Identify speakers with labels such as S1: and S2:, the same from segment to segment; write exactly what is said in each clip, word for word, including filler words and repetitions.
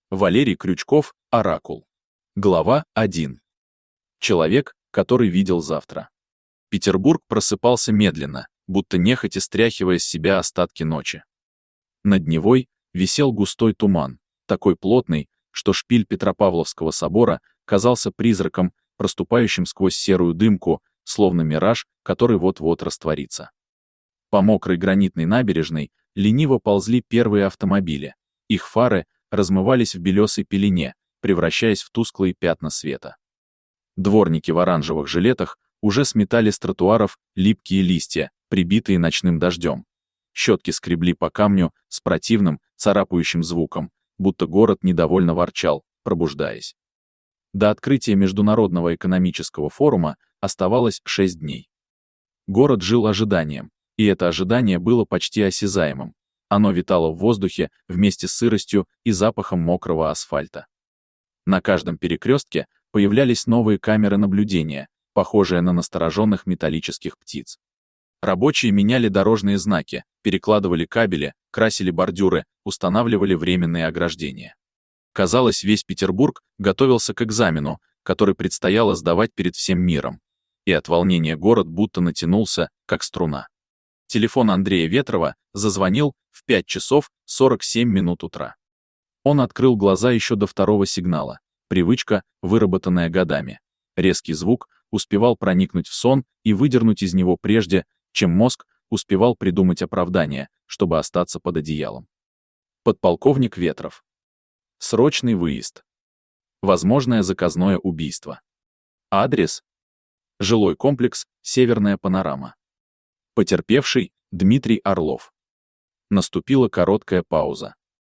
S1: Валерий Крючков, Оракул. Глава один. Человек, который видел завтра. Петербург просыпался медленно, будто нехотя стряхивая с себя остатки ночи. Над Невой висел густой туман, такой плотный, что шпиль Петропавловского собора казался призраком, проступающим сквозь серую дымку, словно мираж, который вот-вот растворится. По мокрой гранитной набережной лениво ползли первые автомобили. Их фары размывались в белесой пелене, превращаясь в тусклые пятна света. Дворники в оранжевых жилетах уже сметали с тротуаров липкие листья, прибитые ночным дождем. Щетки скребли по камню с противным, царапающим звуком, будто город недовольно ворчал, пробуждаясь. До открытия Международного экономического форума оставалось шесть дней. Город жил ожиданием, и это ожидание было почти осязаемым. Оно витало в воздухе вместе с сыростью и запахом мокрого асфальта. На каждом перекрестке появлялись новые камеры наблюдения, похожие на настороженных металлических птиц. Рабочие меняли дорожные знаки, перекладывали кабели, красили бордюры, устанавливали временные ограждения. Казалось, весь Петербург готовился к экзамену, который предстояло сдавать перед всем миром. И от волнения город будто натянулся, как струна. Телефон Андрея Ветрова зазвонил в пять часов сорок семь минут утра. Он открыл глаза еще до второго сигнала. Привычка, выработанная годами. Резкий звук успевал проникнуть в сон и выдернуть из него прежде, чем мозг успевал придумать оправдание, чтобы остаться под одеялом. Подполковник Ветров. Срочный выезд. Возможное заказное убийство. Адрес. Жилой комплекс «Северная панорама». Потерпевший Дмитрий Орлов. Наступила короткая пауза.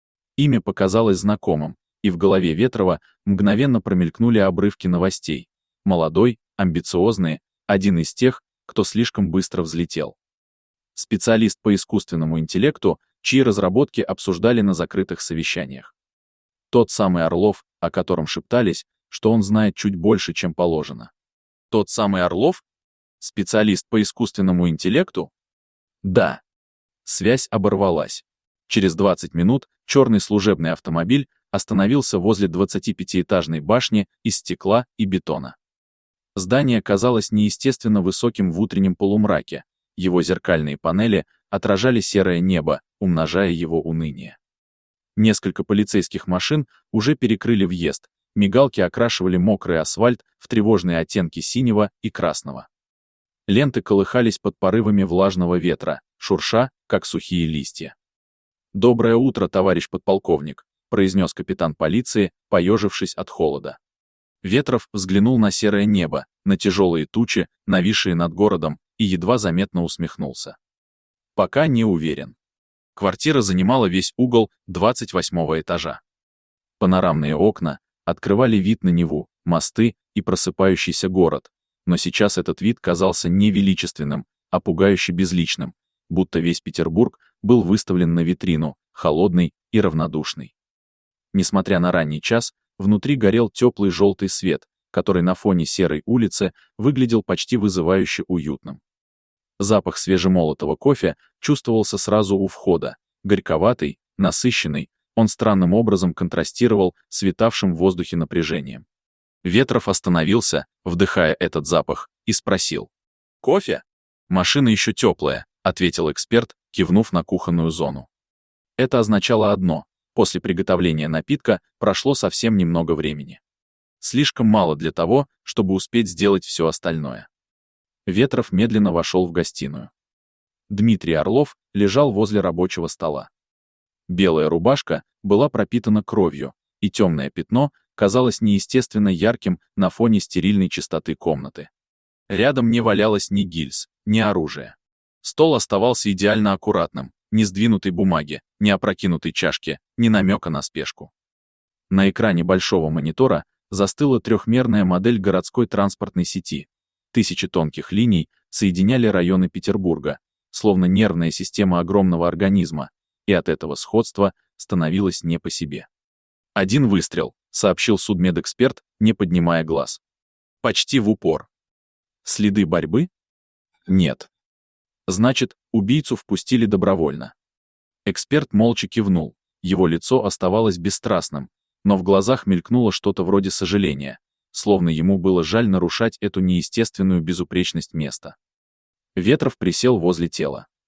S1: Имя показалось знакомым, и в голове Ветрова мгновенно промелькнули обрывки новостей. Молодой, амбициозный, один из тех, кто слишком быстро взлетел. Специалист по искусственному интеллекту, чьи разработки обсуждали на закрытых совещаниях. Тот самый Орлов, о котором шептались, что он знает чуть больше, чем положено. Тот самый Орлов? Специалист по искусственному интеллекту? Да. Связь оборвалась. Через двадцать минут черный служебный автомобиль остановился возле двадцатипятиэтажной башни из стекла и бетона. Здание казалось неестественно высоким в утреннем полумраке, его зеркальные панели отражали серое небо, умножая его уныние. Несколько полицейских машин уже перекрыли въезд, мигалки окрашивали мокрый асфальт в тревожные оттенки синего и красного. Ленты колыхались под порывами влажного ветра, шурша, как сухие листья. «Доброе утро, товарищ подполковник», — произнес капитан полиции, поежившись от холода. Ветров взглянул на серое небо, на тяжелые тучи, нависшие над городом, и едва заметно усмехнулся. Пока не уверен. Квартира занимала весь угол двадцать восьмого этажа. Панорамные окна открывали вид на Неву, мосты и просыпающийся город, но сейчас этот вид казался не величественным, а пугающе безличным, будто весь Петербург был выставлен на витрину, холодный и равнодушный. Несмотря на ранний час, внутри горел теплый желтый свет, который на фоне серой улицы выглядел почти вызывающе уютным. Запах свежемолотого кофе чувствовался сразу у входа, горьковатый, насыщенный, он странным образом контрастировал с витавшим в воздухе напряжением. Ветров остановился, вдыхая этот запах, и спросил. «Кофе?» «Машина еще теплая», — ответил эксперт, кивнув на кухонную зону. Это означало одно: после приготовления напитка прошло совсем немного времени. Слишком мало для того, чтобы успеть сделать все остальное. Ветров медленно вошел в гостиную. Дмитрий Орлов лежал возле рабочего стола. Белая рубашка была пропитана кровью, и темное пятно казалось неестественно ярким на фоне стерильной чистоты комнаты. Рядом не валялось ни гильз, ни оружия. Стол оставался идеально аккуратным, ни сдвинутой бумаги, ни опрокинутой чашки, ни намека на спешку. На экране большого монитора застыла трехмерная модель городской транспортной сети. Тысячи тонких линий соединяли районы Петербурга, словно нервная система огромного организма, и от этого сходства становилось не по себе. «Один выстрел», — сообщил судмедэксперт, не поднимая глаз. «Почти в упор». «Следы борьбы?» «Нет». «Значит, убийцу впустили добровольно». Эксперт молча кивнул, его лицо оставалось бесстрастным, Но в глазах мелькнуло что-то вроде сожаления, словно ему было жаль нарушать эту неестественную безупречность места. Ветров присел возле тела.